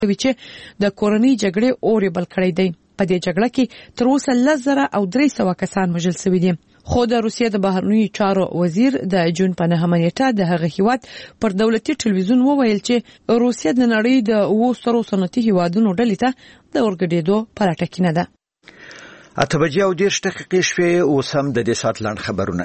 چې د کورنۍ جګړې اور بل کړی دی. په دې جګړه کې تر اوسه 1,300 کسان وژل شوي دي. خو د روسیې د بهرنیو چارو وزیر د جون په 9 نیټه د هغه هیواد پر دولتي ټلویزیون وویل چې روسیه د نړۍ د 200 صنعتي هیوادونو ډلې ته د ورګډېدو په لټه کې نه ده. 8:10 شپې اوس هم د دې سات لاند خبرونه.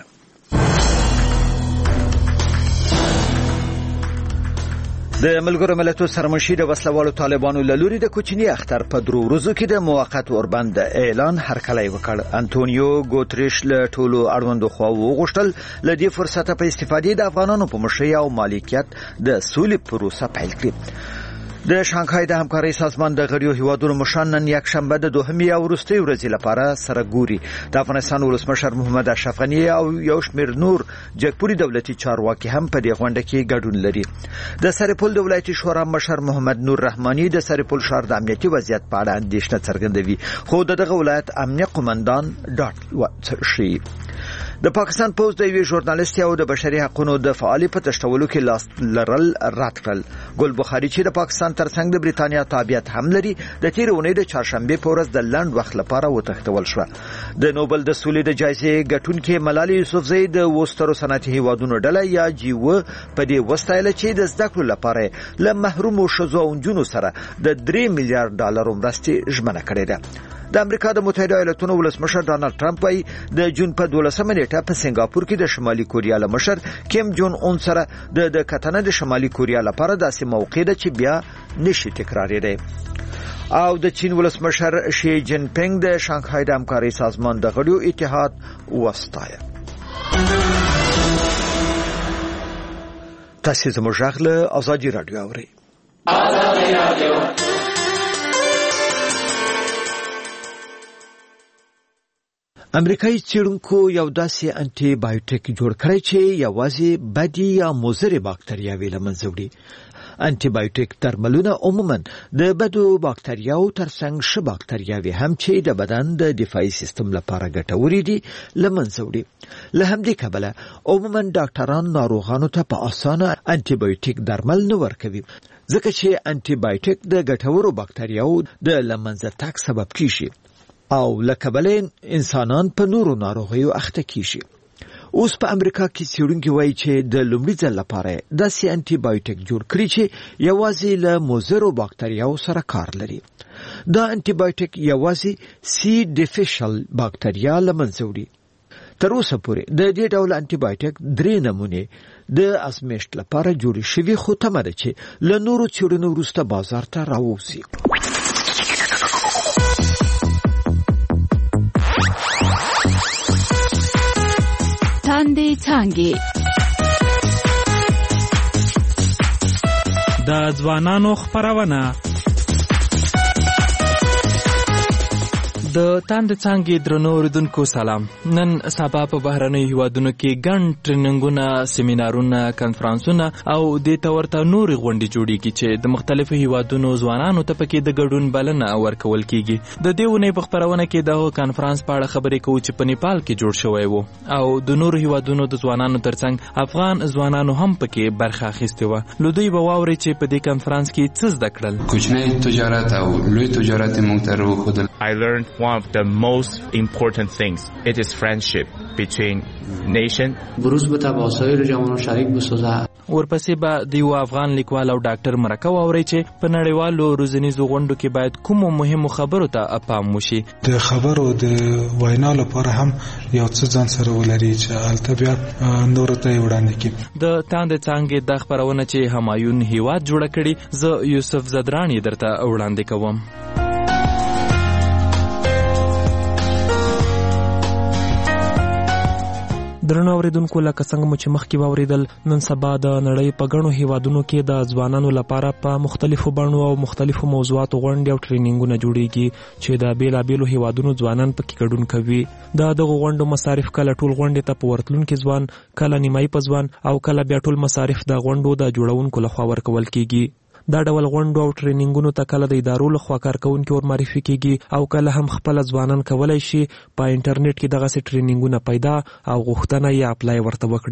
د ملګرو ملتونو سرمنشي د وسلوالو طالبانو له لوري د کوچني اختر په 3 ورځو کې د موقت اوربند اعلان هرکلی وکړ. انټونیو ګوتریش له ټولو اړوندو خواو وغوښتل له دې فرصت په استفادې د افغانانو په مشرۍ او مالکیت د سولې پروسه پیل کړي. د شانګهای د همکارۍ سازمان د غړیو هیوادونو مشران نن یک شنبه د دوهمې او وروستۍ ورځې لپاره سره ګوري. د افغانستان ولسمشر محمد اشرف غنی او یو شمېر نور جګپوري دولتي چارواکي هم په دې غونډه کې ګډون لري. د سرپل د ولایتي شورا مشر محمد نور رحماني د سرپل ښار د امنیتي وضعیت په اړه اندېښنه څرګندوي، خو دغه ولایت امنیه قومندان ډاټ شي. د پاکستان پوز د یوې ژورنالیستې او د بشري حقوقو د فعالې په تشتولو کې لاس لرل رد کړل. ګل بخاري چې د پاکستان ترڅنګ د بریتانیا تابعیت هم لري، د تیر اونۍ د چهارشنبه په ورځ د لنډ وخت لپاره وتښتول شو. د نوبل د سولې د جایزې ګټونکې ملالۍ یوسفزۍ د وسترو صنعتي هیوادونو ډله یا جیو په دې وستایل چې د زده کړو لپاره له محرومو ښځو او نجونو سره د 3 میلیارډ ډالر مرستې ژمنه کړې ده. د امریکا د متحده ایالاتونو ولسمشر ډانلډ ټرمپ وايي د جون په 12 نیټه په سنگاپور کې د شمالي کوریا له مشر کیم جون اون سره د کتنه د شمالي کوریا لپاره داسې موقع ده چې بیا نشي تکرارېدای. او د چین ولسمشر شي جین پینګ د شانګهای د همکارۍ سازمان د غړیو اتحاد وستایه. تاسو زموږ غږ له ازادي رادیو اورئ. ازادي رادیو امریکایي څېړونکو یو داسې انټي بایوټیک جوړ کړی چې یوازې بدی یا مضرې باکتریاوې له منځه وړي. انټي بایوټیک درملونه عموما د بدو باکتریاو ترڅنګ ښه باکتریاوې هم چې د بدن د دفاعي سیستم لپاره ګټورې دي له منځه وړي. له همدې کبله عموما ډاکټران ناروغانو ته په اسانه انټي بایوټیک درمل نه ورکوي، ځکه چې انټي بایوټیک د ګټورو باکتریاو د له منځه تګ سبب کیږي او لکبلین انسانان په نورو ناروغیو اخته کیږي. اوس په امریکا کې څېړونکي وایي چې د لومړي ځل لپاره داسې انټي بایوټیک جوړ کړي چې یوازې له مضرو باکتریاو سره کار لري. دا انټي بایوټیک یوازې سی ډیفیشل باکتریا له منځه وړي. تر اوسه پورې د دې ډول انټي بایوټیک 3 نمونې د ازمېښت لپاره جوړې شوي، خو تمه ده چې له نورو څېړنو وروسته بازار ته راووځي. تاندې څانګې د ځوانانو خپرونه. د تاند څانګې درنو اوریدونکو سلام. نن سبا په بهرنیو هیوادونو کې ګڼ ټریننګونه، سیمینارونه، کنفرانسونه او د تورته نورې غونډې جوړیږي چې د مختلفو هیوادونو ځوانانو ته پکې د ګډون بلنه ورکول کیږي. د دې ونې په خپرونه کې د کنفرانس په اړه خبرې کوو چې په نیپال کې جوړ شوی و او د نورو هیوادونو د ځوانانو ترڅنګ افغان ځوانانو هم پکې برخه اخیستې وه. نو دوی به واوري چې په دې کنفرانس کې څه زده کړل. کوچنی تجارت او لوی تجارت موږ ته راوښودل. I learned one of the most important things. It is friendship between nation. بروز به تباسایل جوانو شریک بسازه. ورپسې به د یو افغان لیکوال او ډاکټر مرکه واوري چې په نړیوالو روزنیزو غونډو کې باید کومو مهمو خبرو ته پام وشي. د خبرو د وینا لپاره هم یو څه ځان سره ولري چې هلته بیا نور ته وړاندې کړي. د تاندې څانګې د خبرونه چې همایون هیواد جوړ کړي، زه یوسف زدرانی درته وړاندې کوم. درنو اوریدونکو، لکه څنګه مو چې مخکې واوریدل، نن سبا د نړۍ په ګڼو هیوادونو کې د ځوانانو لپاره په مختلفو بڼو او مختلفو موضوعاتو غونډې او ټرینینګونه جوړیږي چې د بیلابیلو هیوادونو ځوانان پکې ګډون کوي. د دغو غونډو مصارف کله ټول غونډې ته په ورتلونکي ځوان، کله نیمایي په ځوان او کله بیا ټول مصارف د غونډو د جوړونکو لخوا ورکول کیږي. دا ډول غونډو او ټرینینګونو ته کله د ادارو لخوا کارکونکي ورمعرفي کیږي او کله هم خپل ځوانان کولای شي په انټرنیټ کې دغه ټرینینګونه پیدا او غوښتنه یې اپلای ورته وکړي.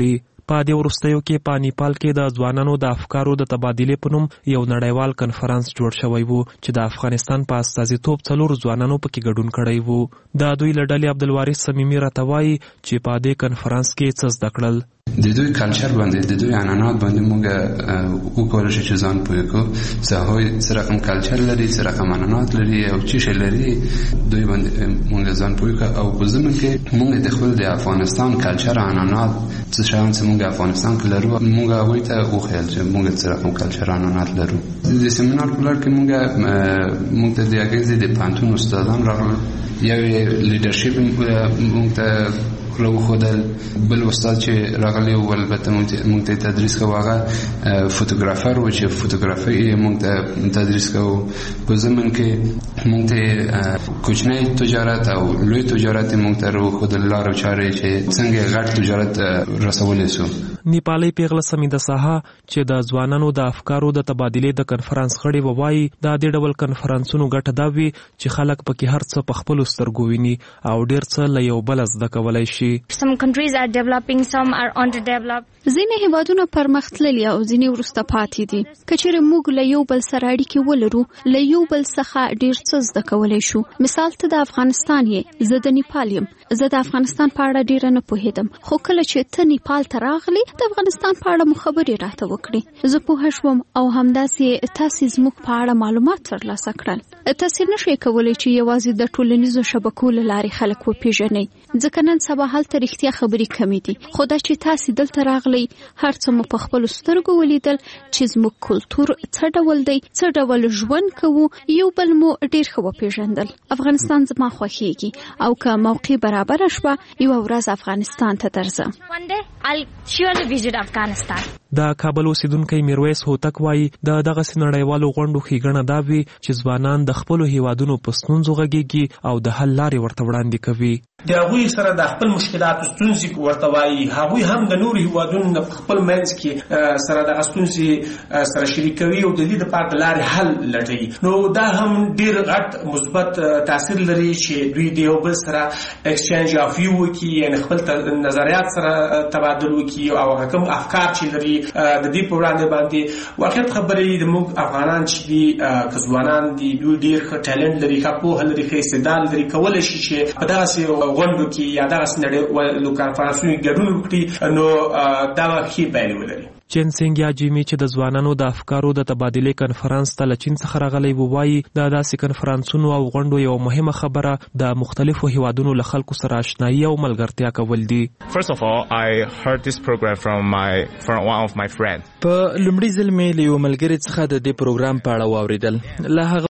په دې وروستیو کې په نیپال کې د ځوانانو د افکارو د تبادلې په نوم یو نړیوال کنفرانس جوړ شوی وو چې د افغانستان په استازیتوب 4 ځوانانو پکې ګډون کړی وو. د دوی له ډلې عبدالوارث صمیمي راته وایي چې په دې کنفرانس کې څه زده کړل. د دوی کلچر باندې د دوی عنعنات باندې موږ وکولای شو چې ځان پوه کړو څه رقم کلچر لري څه رقم عنعنات لري او څه شی لري دوی باندې موږ ځان پوه کړو او په ضمن کې موږ د خپل د افغانستان کلچر عنعنات څه شیان چې موږ افغانستان کې لرو موږ هغوی ته وښیل چې موږ څه رقم کلچر عنعنات لرو. د سیمینار په لړ کې موږ ته د هغې د پوهنتون استادان راغلل یو لیډرشپ موږ ته راوښودل بل استاد چې راغلی و البته موږ ته تدریس کوو هغه فوتوګرافر و چې فوتوګرافي موږ ته تدریس کوو. په ضمن کې موږ ته کوچنی تجارت او لوی تجارت موږ ته راوښودل لار او چارې چې څنګه غټ تجارت رسولی سو. نیپالي پیغله سمیده ساحه چې د ځوانانو د افکارو د تبادلې د کنفرانس غړې ووایي دا د ډول کنفرانسونو ګټه دا وي چې خلک پکې هر څه په خپلو سترګو ویني او ډېر څه له یو بل زده کولی شي. Some countries are developing, some are underdeveloped. ځینې هیوادونه پرمختللي او ځینې وروسته پاتې دي. که چیرې موږ له یو بل سره اړیکې ولرو له یو بل څخه ډېر څه زده کولی شو. مثال ته د افغانستان یې زه د نیپال یم. زه د افغانستان په اړه ډېره نه پوهېدم خو کله چې ته نیپال ته راغلی د افغانستان په اړه مو خبرې راته وکړې زه پوهه شوم او همداسې تاسې زموږ په اړه معلومات ترلاسه کړل. تاسې نشئ کولی چې یوازې د ټولنیزو شبکو له لارې خلک وپېژنئ ځکه نن سبا هلته رښتیا خبرې کمې دي. خو دا چې تاسې دلته راغلی هر څه مو په خپلو سترګو ولیدل چې زموږ کلتور څه ډول دی څه ډول ژوند کوو یو بل مو ډېر ښه وپېژندل. افغانستان زما خوښیږي او که موقع برابره شوه یوه ورځ افغانستان ته درځم. د کابل اوسیدونکی میرویس هوتک وایي د دغسې نړیوالو غونډو ښېګڼه دا وي چې ځوانان د خپلو هیوادونو په ستونزو غږېږي او د حل لارې ورته وړاندې کوي. د هغوی سره د خپل مشکلاتو ستونزې ورته وایي هغوی هم د نورو هیوادونو په خپل منځ کې سره دغه ستونزې سره شریکوي او د دې دپاره د لارې حل لټوي. نو دا هم ډېر غټ مثبت تاثیر لري چې دوی د یو بل سره ایکسچینج آف ویو وکړي یعنې خپل نظریات سره تبادل وکړي او کوم افکار چې لري د دې په وړاندې باندې واقعیت خبرې د موږ افغانان چې دي که ځوانان دي دوی ډېر ښه ټالنټ لري ښه پوهه لري ښه استعداد لري کولی شي چې په دغسې غونډو کې یا دغسې نړیوالو کنفرانسونو کې ګډون وکړي نو دا به ښې پایلې ولري. چین سینګ یا جیمی چې د ځوانانو د افکارو د تبادلې کنفرانس ته له چین څخه راغلی وایي دا داسې کنفرانسونو او غونډو یو مهمه خبره د مختلفو هیوادونو له خلکو سره آشنایي او ملګرتیا کول دي. First of all, I heard this program from one of my friends. په لومړي ځل مې له یو ملګري څخه د دې پروګرام په اړه واورېدل. له هغه